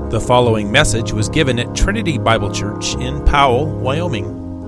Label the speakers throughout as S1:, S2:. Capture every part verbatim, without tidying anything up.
S1: The following message was given at Trinity Bible Church in Powell, Wyoming.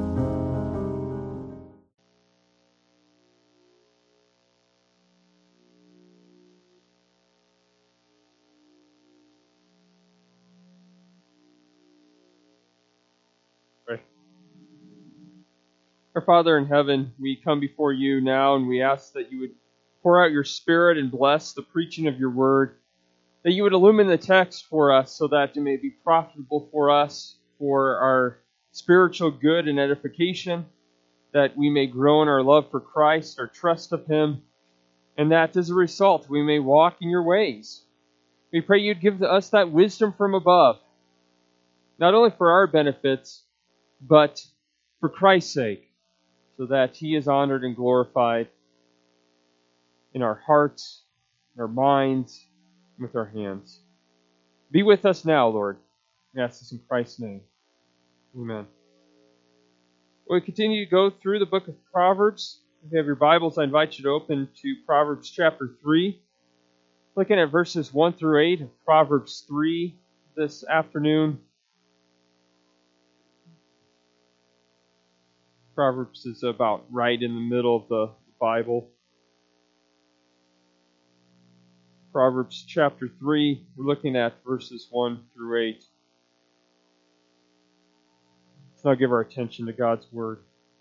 S2: Our Father in heaven, we come before you now and we ask that you would pour out your Spirit and bless the preaching of your word, that you would illumine the text for us so that it may be profitable for us, for our spiritual good and edification, that we may grow in our love for Christ, our trust of Him, and that as a result we may walk in your ways. We pray you'd give us that wisdom from above, not only for our benefits, but for Christ's sake, so that He is honored and glorified in our hearts, in our minds, and with our hands. Be with us now, Lord. We ask this in Christ's name. Amen. We continue to go through the book of Proverbs. If you have your Bibles, I invite you to open to Proverbs chapter three. Looking at verses one through eight of Proverbs three this afternoon. Proverbs is about right in the middle of the Bible. Proverbs chapter three, we're looking at verses one through eight. Let's now give our attention to God's Word.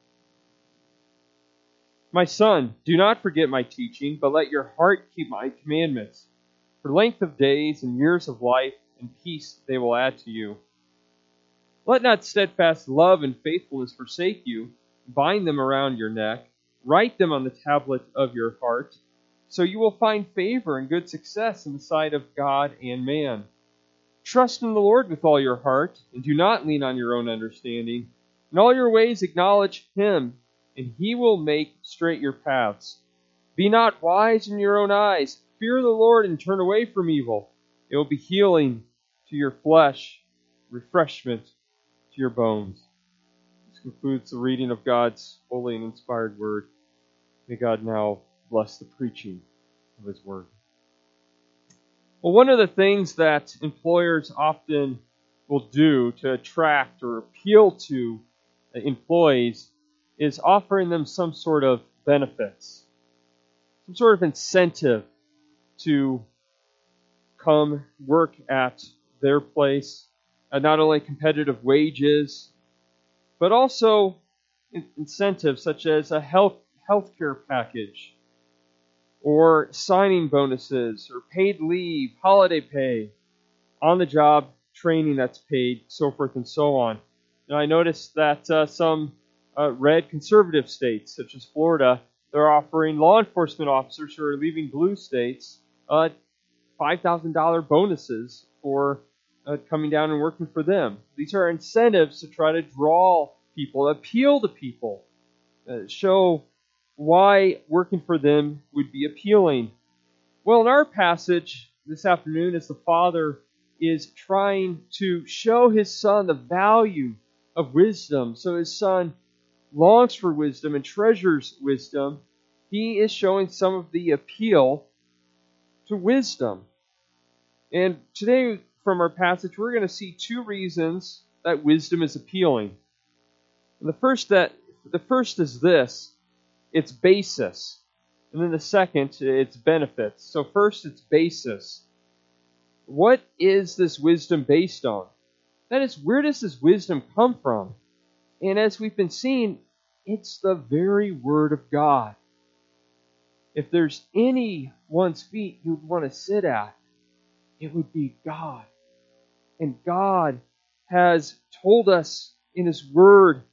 S2: My son, do not forget my teaching, but let your heart keep my commandments. For length of days and years of life and peace they will add to you. Let not steadfast love and faithfulness forsake you. Bind them around your neck. Write them on the tablet of your heart, so you will find favor and good success in the sight of God and man. Trust in the Lord with all your heart, and do not lean on your own understanding. In all your ways acknowledge Him, and He will make straight your paths. Be not wise in your own eyes. Fear the Lord and turn away from evil. It will be healing to your flesh, refreshment to your bones. This concludes the reading of God's holy and inspired word. May God now bless the preaching of His word. Well, one of the things that employers often will do to attract or appeal to employees is offering them some sort of benefits, some sort of incentive to come work at their place. Uh, not only competitive wages, but also in- incentives such as a health healthcare package, or signing bonuses, or paid leave, holiday pay, on-the-job training that's paid, so forth and so on. Now, I noticed that uh, some uh, red conservative states, such as Florida, they're offering law enforcement officers who are leaving blue states uh, five thousand dollars bonuses for uh, coming down and working for them. These are incentives to try to draw people, appeal to people, uh, show why working for them would be appealing. Well, in our passage this afternoon, as the Father is trying to show His Son the value of wisdom, so His Son longs for wisdom and treasures wisdom, He is showing some of the appeal to wisdom. And today, from our passage, we're going to see two reasons that wisdom is appealing. And the first that the first is this: its basis. And then the second, its benefits. So first, its basis. What is this wisdom based on? That is, where does this wisdom come from? And as we've been seeing, it's the very Word of God. If there's anyone's feet you'd want to sit at, it would be God. And God has told us in His Word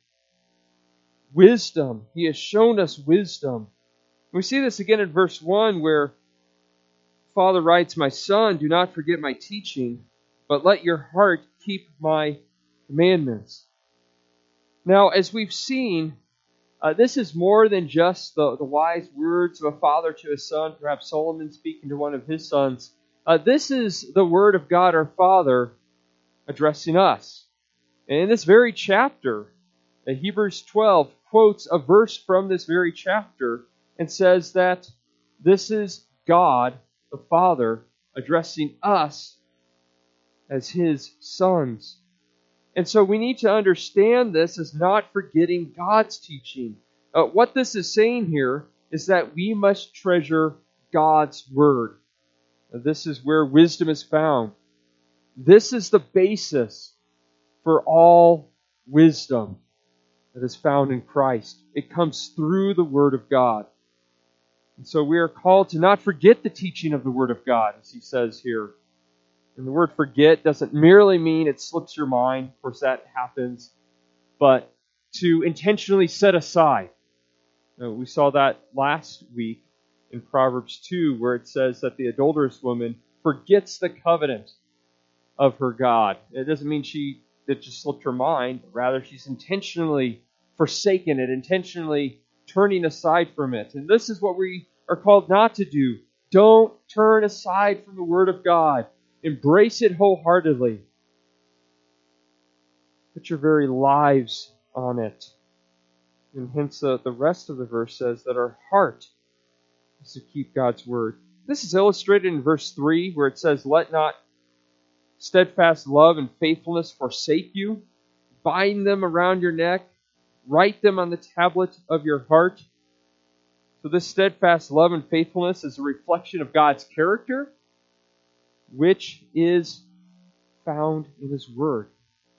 S2: wisdom. He has shown us wisdom. We see this again in verse one, where Father writes, My son, do not forget my teaching, but let your heart keep my commandments. Now, as we've seen, uh, this is more than just the, the wise words of a father to his son, perhaps Solomon speaking to one of his sons. Uh, this is the word of God our Father addressing us. And in this very chapter, uh, Hebrews twelve quotes a verse from this very chapter and says that this is God, the Father, addressing us as His sons. And so we need to understand this as not forgetting God's teaching. Uh, what this is saying here is that we must treasure God's Word. Now, this is where wisdom is found. This is the basis for all wisdom that is found in Christ. It comes through the Word of God. And so we are called to not forget the teaching of the Word of God, as he says here. And the word forget doesn't merely mean it slips your mind. Of course, that happens. But to intentionally set aside. Now, we saw that last week in Proverbs two, where it says that the adulterous woman forgets the covenant of her God. It doesn't mean she it just slipped her mind. Rather, she's intentionally forsaken it, intentionally turning aside from it. And this is what we are called not to do. Don't turn aside from the Word of God. Embrace it wholeheartedly. Put your very lives on it. And hence uh, the rest of the verse says that our heart is to keep God's Word. This is illustrated in verse three, where it says, "Let not steadfast love and faithfulness forsake you. Bind them around your neck. Write them on the tablet of your heart." So this steadfast love and faithfulness is a reflection of God's character, which is found in His Word.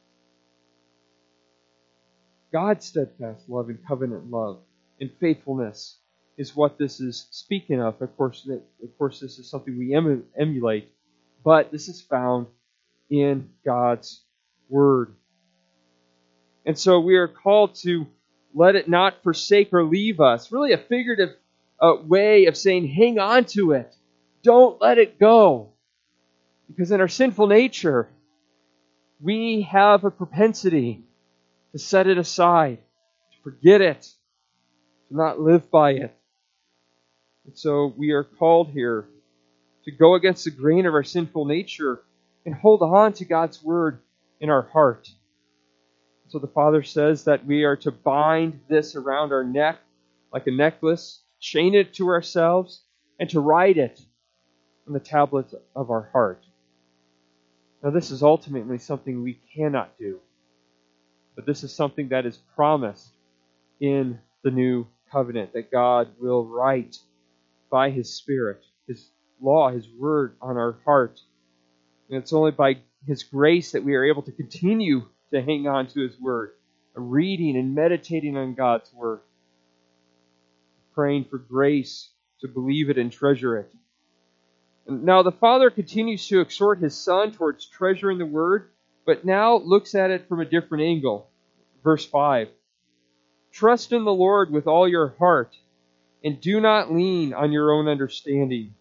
S2: God's steadfast love and covenant love and faithfulness is what this is speaking of. Of course, of course, this is something we emulate, but this is found in God's Word. And so we are called to let it not forsake or leave us. Really a figurative uh, way of saying, hang on to it. Don't let it go. Because in our sinful nature, we have a propensity to set it aside, to forget it, to not live by it. And so we are called here to go against the grain of our sinful nature and hold on to God's Word in our heart. So the Father says that we are to bind this around our neck like a necklace, chain it to ourselves, and to write it on the tablet of our heart. Now this is ultimately something we cannot do. But this is something that is promised in the new covenant, that God will write by His Spirit, His law, His Word on our heart. And it's only by His grace that we are able to continue to hang on to His Word, reading and meditating on God's Word, praying for grace to believe it and treasure it. And now the Father continues to exhort His Son towards treasuring the Word, but now looks at it from a different angle. Verse five, "Trust in the Lord with all your heart, and do not lean on your own understanding."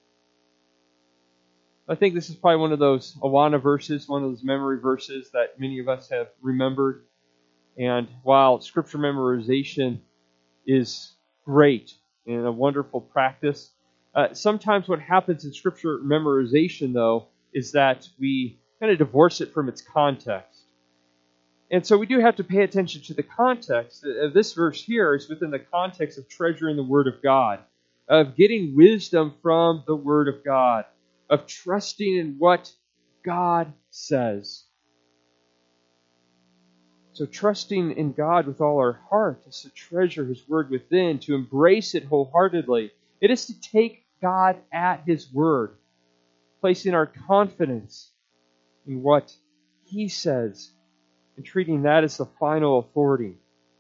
S2: I think this is probably one of those Awana verses, one of those memory verses that many of us have remembered. And while Scripture memorization is great and a wonderful practice, uh, sometimes what happens in Scripture memorization, though, is that we kind of divorce it from its context. And so we do have to pay attention to the context. Uh, this verse here is within the context of treasuring the Word of God, of getting wisdom from the Word of God, of trusting in what God says. So trusting in God with all our heart is to treasure His Word within, to embrace it wholeheartedly. It is to take God at His Word, placing our confidence in what He says, and treating that as the final authority.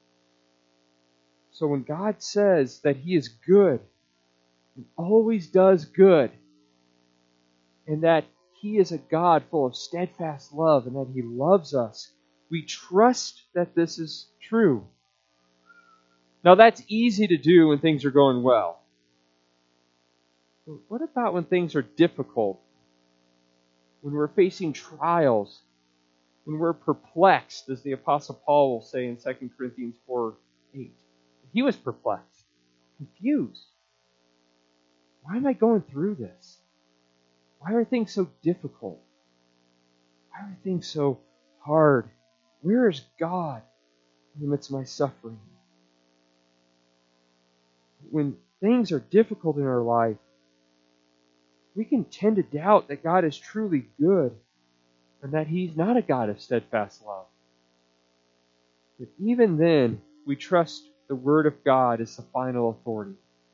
S2: So when God says that He is good, and always does good, and that He is a God full of steadfast love, and that He loves us, we trust that this is true. Now that's easy to do when things are going well. But what about when things are difficult? When we're facing trials? When we're perplexed, as the Apostle Paul will say in Second Corinthians four eight. He was perplexed, confused. Why am I going through this? Why are things so difficult? Why are things so hard? Where is God in the midst of my suffering? When things are difficult in our life, we can tend to doubt that God is truly good. and that He's not a God of steadfast love. But even then, we trust the Word of God as the final authority.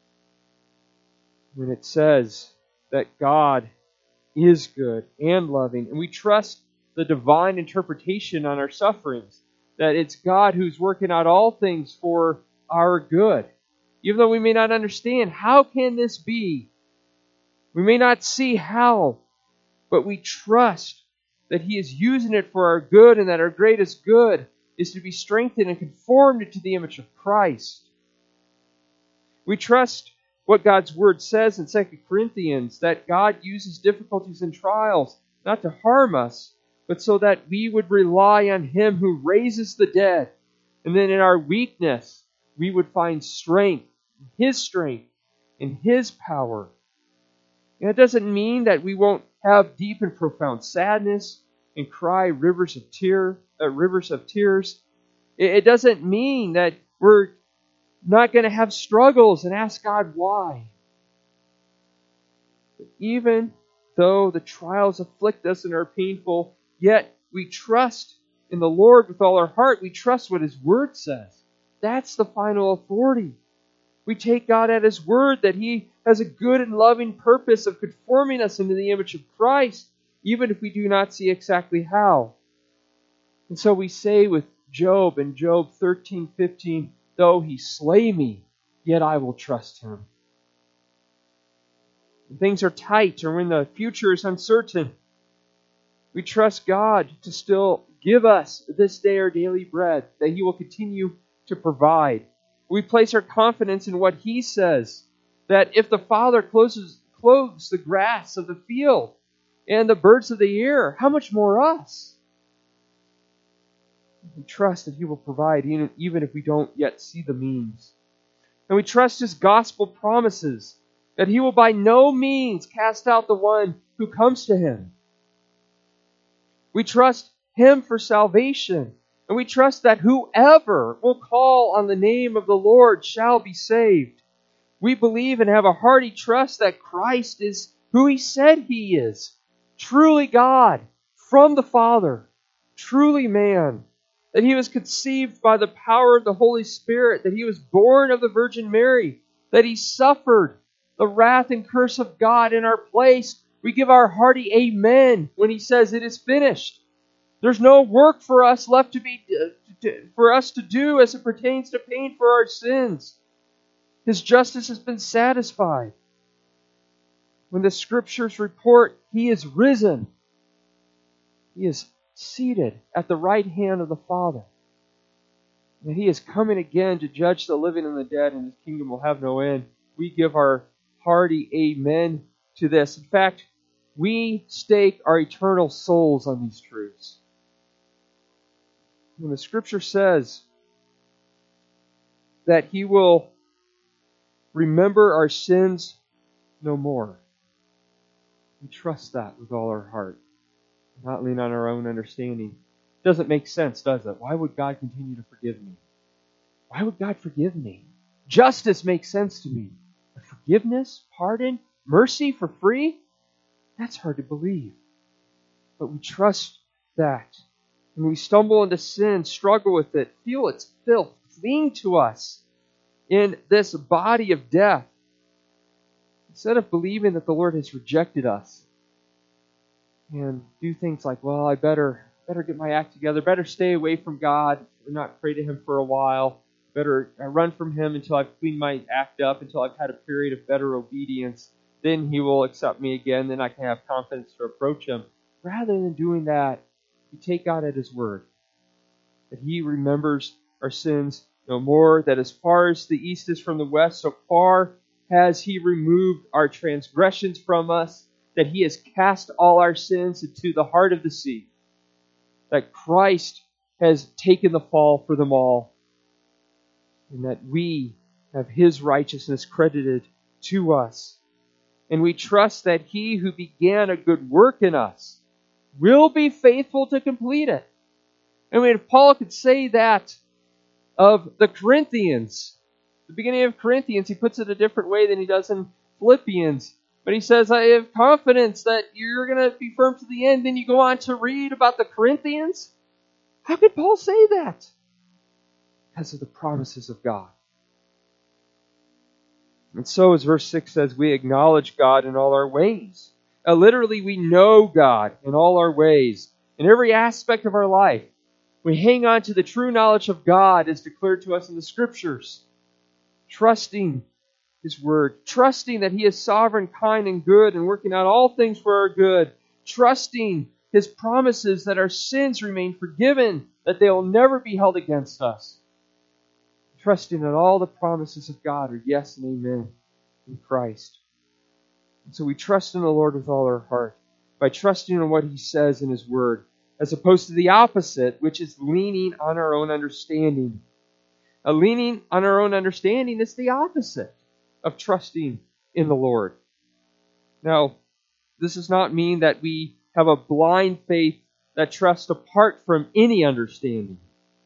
S2: When it says that God is good and loving, and we trust the divine interpretation on our sufferings, that it's God who's working out all things for our good. Even though we may not understand, how can this be? We may not see how, but we trust that He is using it for our good, and that our greatest good is to be strengthened and conformed into the image of Christ. We trust what God's Word says in Second Corinthians, that God uses difficulties and trials not to harm us, but so that we would rely on Him who raises the dead. And then in our weakness, we would find strength, His strength, in His power. And it doesn't mean that we won't have deep and profound sadness and cry rivers of tear, uh, rivers of tears. It, it doesn't mean that we're not going to have struggles and ask God why. But even though the trials afflict us and are painful, yet we trust in the Lord with all our heart. We trust what His Word says. That's the final authority. We take God at His word that He has a good and loving purpose of conforming us into the image of Christ, even if we do not see exactly how. And so we say with Job in Job thirteen fifteen, though He slay me, yet I will trust Him. When things are tight or when the future is uncertain, we trust God to still give us this day our daily bread, that He will continue to provide. We place our confidence in what He says, that if the Father clothes, clothes the grass of the field and the birds of the air, how much more us? We trust that He will provide even, even if we don't yet see the means. And we trust His gospel promises that He will by no means cast out the one who comes to Him. We trust Him for salvation. And we trust that whoever will call on the name of the Lord shall be saved. We believe and have a hearty trust that Christ is who He said He is. Truly God from the Father. Truly man. That He was conceived by the power of the Holy Spirit. That He was born of the Virgin Mary. That He suffered the wrath and curse of God in our place. We give our hearty amen when He says it is finished. There's no work for us left to be for us to do as it pertains to paying for our sins. His justice has been satisfied. When the Scriptures report He is risen, He is seated at the right hand of the Father, and He is coming again to judge the living and the dead, and His kingdom will have no end. We give our hearty amen to this. In fact, we stake our eternal souls on these truths. When the Scripture says that He will remember our sins no more, we trust that with all our heart, not lean on our own understanding. It doesn't make sense, does it? Why would God continue to forgive me? Why would God forgive me? Justice makes sense to me. But forgiveness, pardon, mercy for free? That's hard to believe. But we trust that. When we stumble into sin, struggle with it, feel its filth cling to us in this body of death, instead of believing that the Lord has rejected us and do things like, well, I better better get my act together, better stay away from God, or not pray to Him for a while, better run from Him until I've cleaned my act up, until I've had a period of better obedience, then He will accept me again, then I can have confidence to approach Him. Rather than doing that, we take God at His word, that He remembers our sins no more, that as far as the east is from the west, so far has He removed our transgressions from us, that He has cast all our sins into the heart of the sea, that Christ has taken the fall for them all, and that we have His righteousness credited to us. And we trust that He who began a good work in us will be faithful to complete it. I mean, if Paul could say that of the Corinthians, the beginning of Corinthians, he puts it a different way than he does in Philippians. But he says, I have confidence that you're going to be firm to the end. Then you go on to read about the Corinthians. How could Paul say that? Because of the promises of God. And so, as verse six says, we acknowledge God in all our ways. Uh, literally, we know God in all our ways, in every aspect of our life. We hang on to the true knowledge of God as declared to us in the Scriptures, trusting His Word, trusting that He is sovereign, kind, and good, and working out all things for our good, trusting His promises that our sins remain forgiven, that they will never be held against us, trusting that all the promises of God are yes and amen in Christ. And so we trust in the Lord with all our heart, by trusting in what He says in His Word, as opposed to the opposite, which is leaning on our own understanding. A leaning on our own understanding is the opposite of trusting in the Lord. Now, this does not mean that we have a blind faith that trusts apart from any understanding.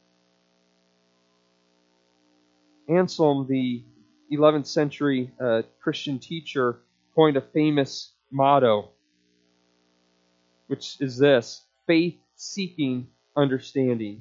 S2: Anselm, the eleventh century uh, Christian teacher, coined a famous motto, which is this: faith seeking understanding.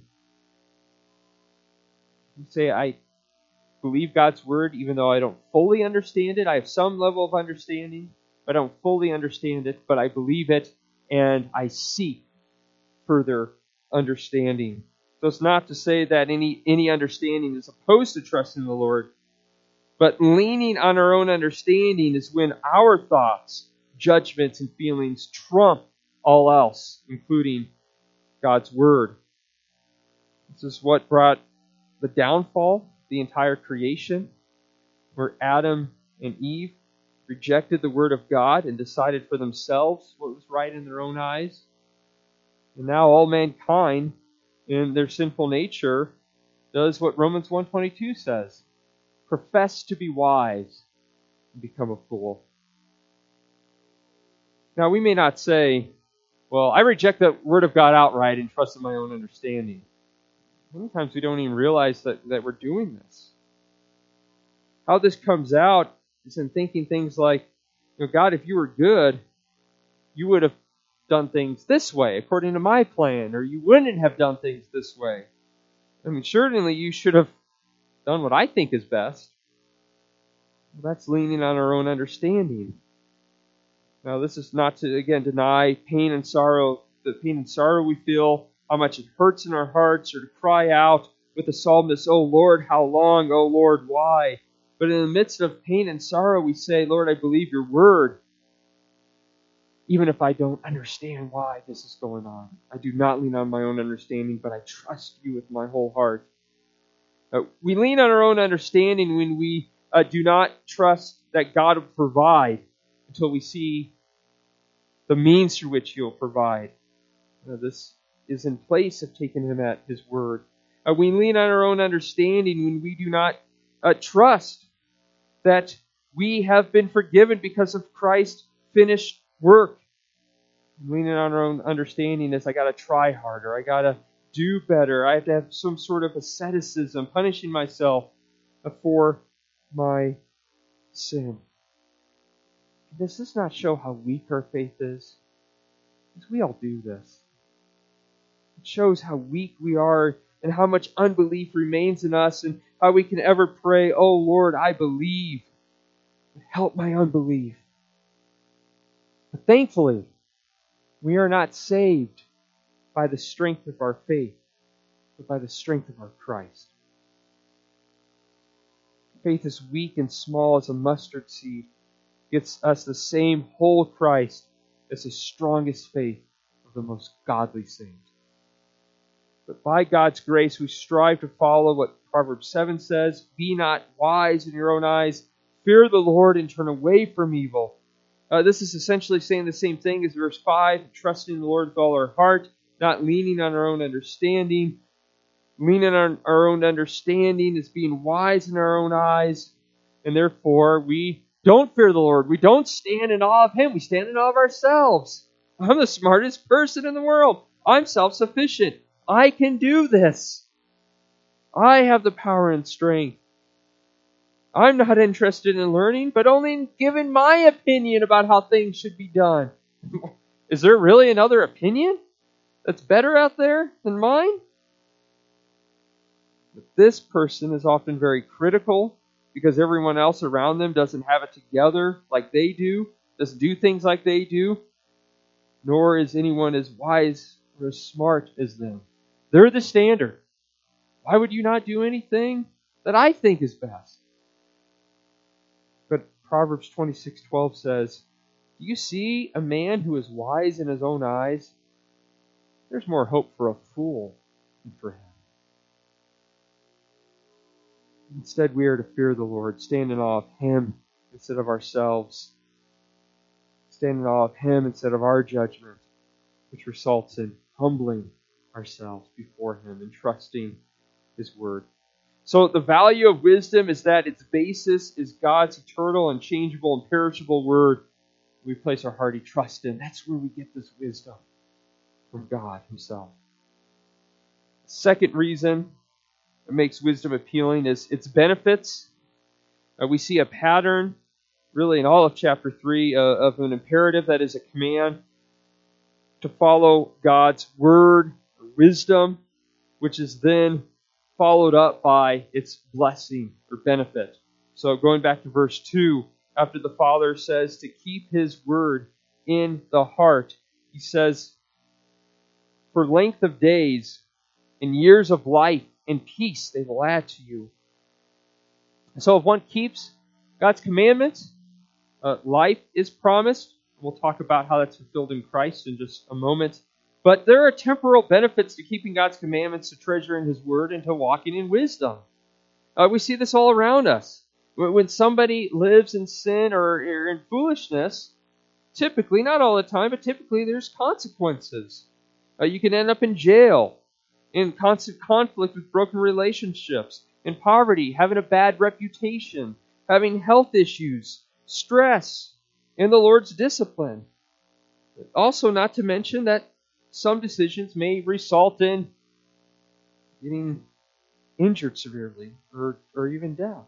S2: You say, I believe God's Word even though I don't fully understand it. I have some level of understanding, but I don't fully understand it, but I believe it, and I seek further understanding. So it's not to say that any, any understanding is opposed to trusting the Lord, but leaning on our own understanding is when our thoughts, judgments, and feelings trump all else, including God's Word. This is what brought the downfall of the entire creation, where Adam and Eve rejected the Word of God and decided for themselves what was right in their own eyes. And now all mankind, in their sinful nature, does what Romans one twenty-two says: profess to be wise and become a fool. Now, we may not say, well, I reject the Word of God outright and trust in my own understanding. Sometimes we don't even realize that, that we're doing this. How this comes out is in thinking things like, you know, God, if you were good, you would have done things this way, according to my plan, or you wouldn't have done things this way. I mean, certainly you should have done what I think is best. Well, that's leaning on our own understanding. Now, this is not to, again, deny pain and sorrow, the pain and sorrow we feel, how much it hurts in our hearts, or to cry out with the psalmist, "Oh Lord, how long? Oh Lord, why?" But in the midst of pain and sorrow, we say, Lord, I believe your word, even if I don't understand why this is going on. I do not lean on my own understanding, but I trust you with my whole heart. Uh, we lean on our own understanding when we uh, do not trust that God will provide until we see the means through which He'll provide. Uh, this is in place of taking Him at His word. Uh, we lean on our own understanding when we do not uh, trust that we have been forgiven because of Christ's finished work. Leaning on our own understanding is, I got to try harder, I got to do better, I have to have some sort of asceticism, punishing myself for my sin. Does this not show how weak our faith is? Because we all do this. It shows how weak we are and how much unbelief remains in us and how we can ever pray, "Oh Lord, I believe. Help my unbelief." But thankfully, we are not saved by the strength of our faith, but by the strength of our Christ. Faith is weak and small as a mustard seed. Gets us the same whole Christ as the strongest faith of the most godly saint. But by God's grace, we strive to follow what Proverbs seven says: "Be not wise in your own eyes. Fear the Lord and turn away from evil." Uh, this is essentially saying the same thing as verse five, trusting the Lord with all our heart, not leaning on our own understanding. Leaning on our own understanding is being wise in our own eyes, and therefore we don't fear the Lord. We don't stand in awe of Him. We stand in awe of ourselves. I'm the smartest person in the world. I'm self-sufficient. I can do this. I have the power and strength. I'm not interested in learning, but only in giving my opinion about how things should be done. Is there really another opinion that's better out there than mine? But this person is often very critical because everyone else around them doesn't have it together like they do, doesn't do things like they do, nor is anyone as wise or as smart as them. They're the standard. Why would you not do anything that I think is best? But Proverbs twenty-six twelve says, do you see a man who is wise in his own eyes? There's more hope for a fool than for him. Instead, we are to fear the Lord, stand in awe of Him instead of ourselves, stand in awe of Him instead of our judgment, which results in humbling ourselves before Him and trusting His Word. So the value of wisdom is that its basis is God's eternal, unchangeable, and perishable Word. We place our hearty trust in. That's where we get this wisdom, from God Himself. Second reason that makes wisdom appealing is its benefits. Uh, we see a pattern, really in all of chapter three, uh, of an imperative that is a command to follow God's Word, or wisdom, which is then followed up by its blessing or benefit. So going back to verse two, after the Father says to keep His Word in the heart, He says, for length of days and years of life and peace they will add to you. And so if one keeps God's commandments, uh, life is promised. We'll talk about how that's fulfilled in Christ in just a moment. But there are temporal benefits to keeping God's commandments, to treasuring His Word, and to walking in wisdom. Uh, we see this all around us. When somebody lives in sin or, or in foolishness, typically, not all the time, but typically there's consequences. Uh, you can end up in jail, in constant conflict with broken relationships, in poverty, having a bad reputation, having health issues, stress, and the Lord's discipline. Also, not to mention that some decisions may result in getting injured severely or, or even death.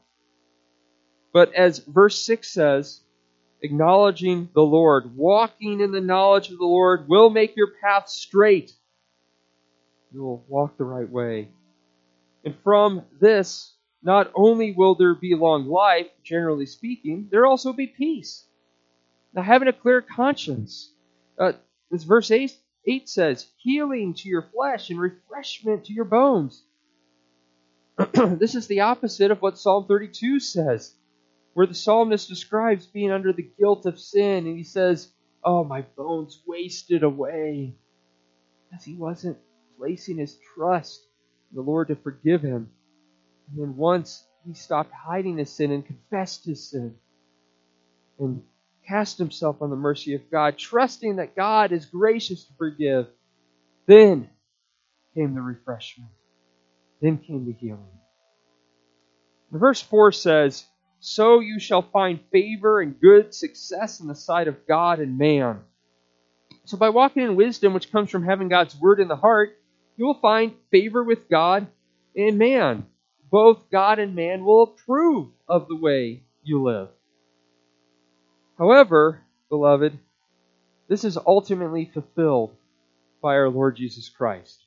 S2: But as verse six says, acknowledging the Lord, walking in the knowledge of the Lord will make your path straight. You will walk the right way. And from this, not only will there be long life, generally speaking, there will also be peace. Now, having a clear conscience. Uh, as verse eight, eight says, healing to your flesh and refreshment to your bones. This is the opposite of what Psalm thirty-two says, where the psalmist describes being under the guilt of sin, and he says, oh, my bones wasted away, because he wasn't placing his trust in the Lord to forgive him. And then once he stopped hiding his sin and confessed his sin and cast himself on the mercy of God, trusting that God is gracious to forgive, then came the refreshment. Then came the healing. And verse four says, so you shall find favor and good success in the sight of God and man. So by walking in wisdom, which comes from having God's Word in the heart, you will find favor with God and man. Both God and man will approve of the way you live. However, beloved, this is ultimately fulfilled by our Lord Jesus Christ.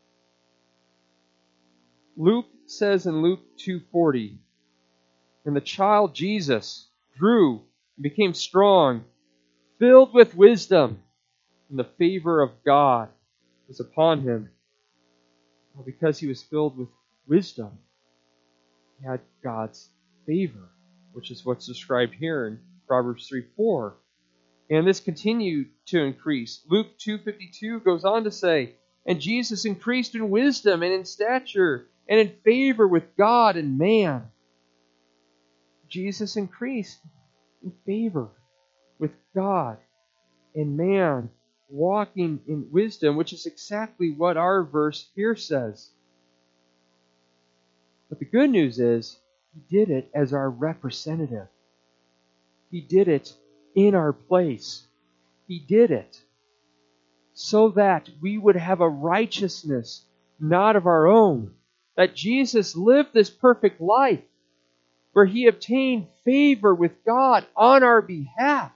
S2: Luke says in Luke two forty, and the child Jesus grew and became strong, filled with wisdom, and the favor of God was upon him. Well, because he was filled with wisdom, he had God's favor, which is what's described here in Proverbs three four. And this continued to increase. Luke two fifty-two goes on to say, and Jesus increased in wisdom and in stature and in favor with God and man. Jesus increased in favor with God and man, walking in wisdom, which is exactly what our verse here says. But the good news is, he did it as our representative. He did it in our place. He did it so that we would have a righteousness not of our own. That Jesus lived this perfect life, where he obtained favor with God on our behalf.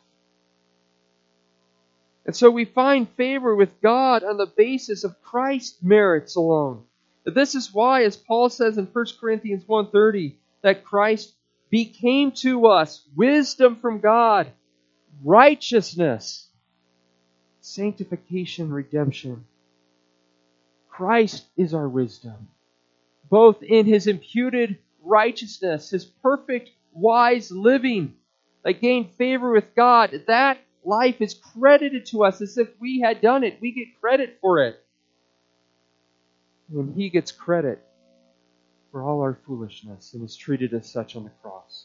S2: And so we find favor with God on the basis of Christ's merits alone. This is why, as Paul says in First Corinthians one thirty, that Christ became to us wisdom from God, righteousness, sanctification, redemption. Christ is our wisdom, both in his imputed righteousness, his perfect, wise living that gained favor with God. That life is credited to us as if we had done it. We get credit for it. And he gets credit for all our foolishness and is treated as such on the cross.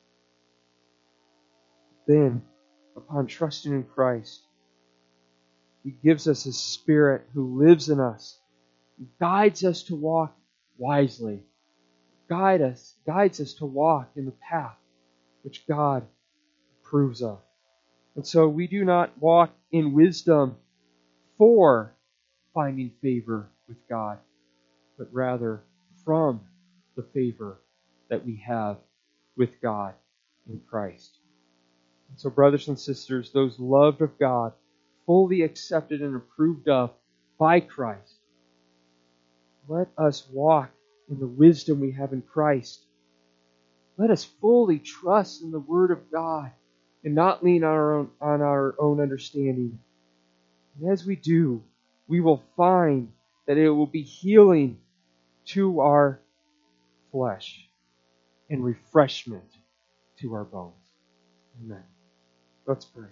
S2: Then, upon trusting in Christ, he gives us his Spirit who lives in us, guides us to walk wisely, guide us, guides us to walk in the path which God approves of. And so we do not walk in wisdom for finding favor with God, but rather from the favor that we have with God in Christ. And so, brothers and sisters, those loved of God, fully accepted and approved of by Christ, let us walk in the wisdom we have in Christ. Let us fully trust in the Word of God and not lean on our own, on our own understanding. And as we do, we will find that it will be healing to our flesh and refreshment to our bones. Amen. Let's pray.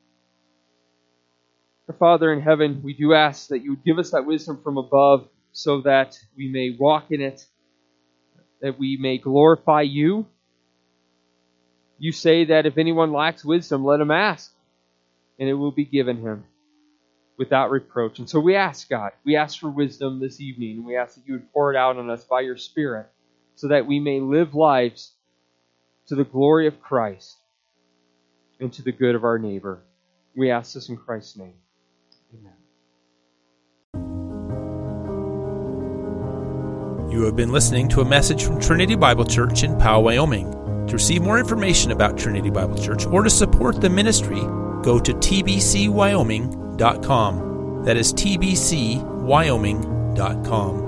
S2: Our Father in heaven, we do ask that you would give us that wisdom from above so that we may walk in it, that we may glorify you. You say that if anyone lacks wisdom, let him ask, and it will be given him without reproach. And so we ask, God, we ask for wisdom this evening, and we ask that you would pour it out on us by your Spirit so that we may live lives to the glory of Christ and to the good of our neighbor. We ask this in Christ's name. Amen.
S1: You have been listening to a message from Trinity Bible Church in Powell, Wyoming. To receive more information about Trinity Bible Church or to support the ministry, go to t b c wyoming dot com. That is t b c wyoming dot com.